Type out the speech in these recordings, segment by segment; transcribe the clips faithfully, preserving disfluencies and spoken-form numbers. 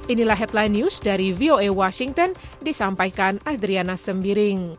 Inilah headline news dari V O A Washington, disampaikan Adriana Sembiring.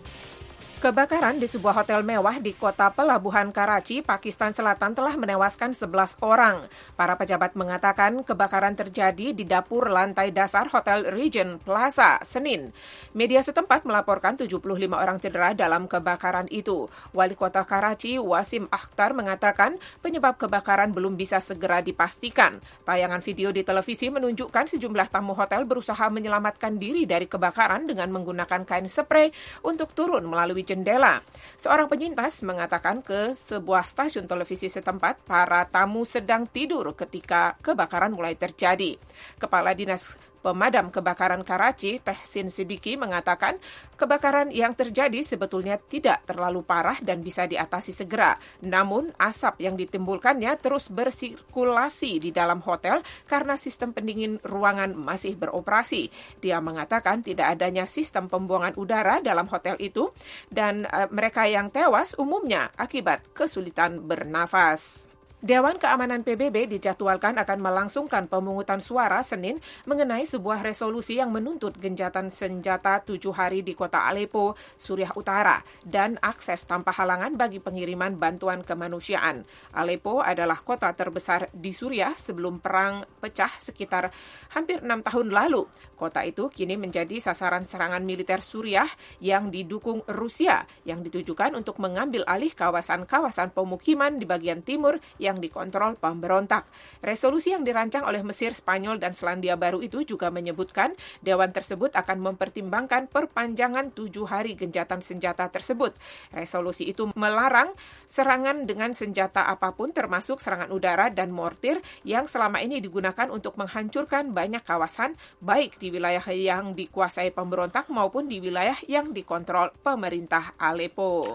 Kebakaran di sebuah hotel mewah di kota pelabuhan Karachi, Pakistan Selatan telah menewaskan sebelas orang. Para pejabat mengatakan kebakaran terjadi di dapur lantai dasar Hotel Regent Plaza, Senin. Media setempat melaporkan tujuh puluh lima orang cedera dalam kebakaran itu. Wali kota Karachi, Wasim Akhtar, mengatakan penyebab kebakaran belum bisa segera dipastikan. Tayangan video di televisi menunjukkan sejumlah tamu hotel berusaha menyelamatkan diri dari kebakaran dengan menggunakan kain spray untuk turun melalui jendela. Seorang penyintas mengatakan ke sebuah stasiun televisi setempat para tamu sedang tidur ketika kebakaran mulai terjadi. Kepala Dinas Pemadam Kebakaran Karachi, Tehsin Siddiqui, mengatakan kebakaran yang terjadi sebetulnya tidak terlalu parah dan bisa diatasi segera. Namun, asap yang ditimbulkannya terus bersirkulasi di dalam hotel karena sistem pendingin ruangan masih beroperasi. Dia mengatakan tidak adanya sistem pembuangan udara dalam hotel itu dan uh, mereka yang tewas umumnya akibat kesulitan bernafas. Dewan Keamanan P B B dijadwalkan akan melangsungkan pemungutan suara Senin mengenai sebuah resolusi yang menuntut gencatan senjata tujuh hari di kota Aleppo, Suriah Utara, dan akses tanpa halangan bagi pengiriman bantuan kemanusiaan. Aleppo adalah kota terbesar di Suriah sebelum perang pecah sekitar hampir enam tahun lalu. Kota itu kini menjadi sasaran serangan militer Suriah yang didukung Rusia, yang ditujukan untuk mengambil alih kawasan-kawasan pemukiman di bagian timur yang yang dikontrol pemberontak. Resolusi yang dirancang oleh Mesir, Spanyol, dan Selandia Baru itu juga menyebutkan Dewan tersebut akan mempertimbangkan perpanjangan tujuh hari gencatan senjata tersebut. Resolusi itu melarang serangan dengan senjata apapun termasuk serangan udara dan mortir yang selama ini digunakan untuk menghancurkan banyak kawasan baik di wilayah yang dikuasai pemberontak maupun di wilayah yang dikontrol pemerintah Aleppo.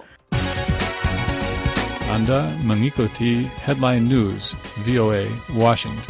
Anda mengikuti Headline News V O A Washington.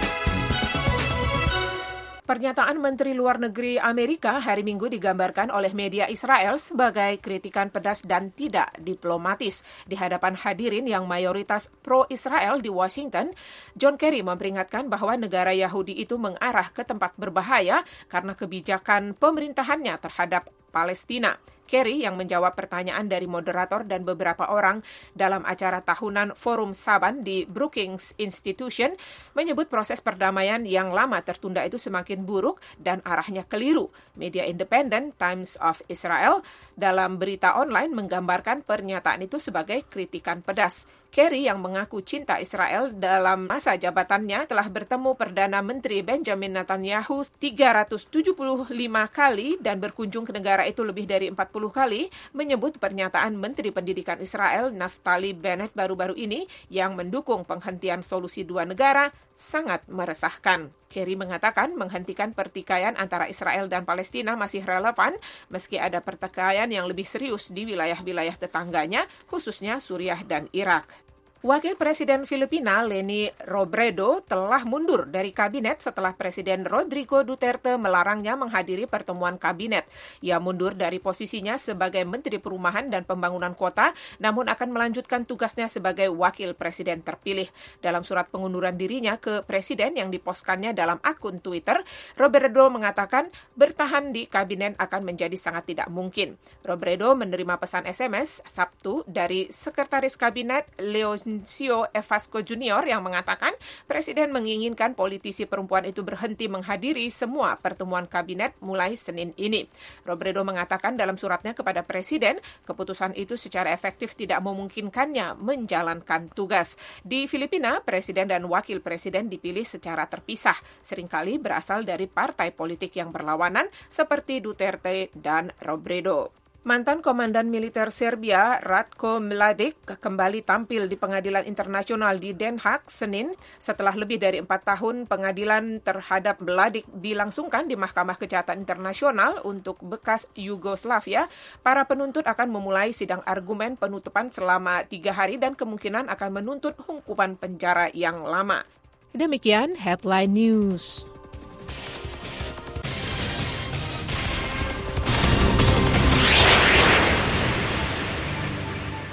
Pernyataan Menteri Luar Negeri Amerika hari Minggu digambarkan oleh media Israel sebagai kritikan pedas dan tidak diplomatis. Di hadapan hadirin yang mayoritas pro-Israel di Washington, John Kerry memperingatkan bahwa negara Yahudi itu mengarah ke tempat berbahaya karena kebijakan pemerintahannya terhadap Palestina. Kerry yang menjawab pertanyaan dari moderator dan beberapa orang dalam acara tahunan Forum Saban di Brookings Institution menyebut proses perdamaian yang lama tertunda itu semakin buruk dan arahnya keliru. Media independen Times of Israel dalam berita online menggambarkan pernyataan itu sebagai kritikan pedas. Kerry yang mengaku cinta Israel dalam masa jabatannya telah bertemu Perdana Menteri Benjamin Netanyahu tiga ratus tujuh puluh lima kali dan berkunjung ke negara itu lebih dari empat puluh kali, menyebut pernyataan Menteri Pendidikan Israel Naftali Bennett baru-baru ini yang mendukung penghentian solusi dua negara sangat meresahkan. Kerry mengatakan menghentikan pertikaian antara Israel dan Palestina masih relevan meski ada pertikaian yang lebih serius di wilayah-wilayah tetangganya, khususnya Suriah dan Irak. Wakil Presiden Filipina Leni Robredo telah mundur dari kabinet setelah Presiden Rodrigo Duterte melarangnya menghadiri pertemuan kabinet. Ia mundur dari posisinya sebagai Menteri Perumahan dan Pembangunan Kota, namun akan melanjutkan tugasnya sebagai Wakil Presiden terpilih. Dalam surat pengunduran dirinya ke Presiden yang diposkannya dalam akun Twitter, Robredo mengatakan bertahan di kabinet akan menjadi sangat tidak mungkin. Robredo menerima pesan S M S Sabtu dari Sekretaris Kabinet Leon Sio Evasco Junior yang mengatakan Presiden menginginkan politisi perempuan itu berhenti menghadiri semua pertemuan kabinet mulai Senin ini. Robredo mengatakan dalam suratnya kepada Presiden, keputusan itu secara efektif tidak memungkinkannya menjalankan tugas. Di Filipina, Presiden dan Wakil Presiden dipilih secara terpisah, seringkali berasal dari partai politik yang berlawanan seperti Duterte dan Robredo. Mantan Komandan Militer Serbia Ratko Mladic kembali tampil di pengadilan internasional di Den Haag Senin setelah lebih dari empat tahun pengadilan terhadap Mladic dilangsungkan di Mahkamah Kejahatan Internasional untuk bekas Yugoslavia. Para penuntut akan memulai sidang argumen penutupan selama tiga hari dan kemungkinan akan menuntut hukuman penjara yang lama. Demikian Headline News.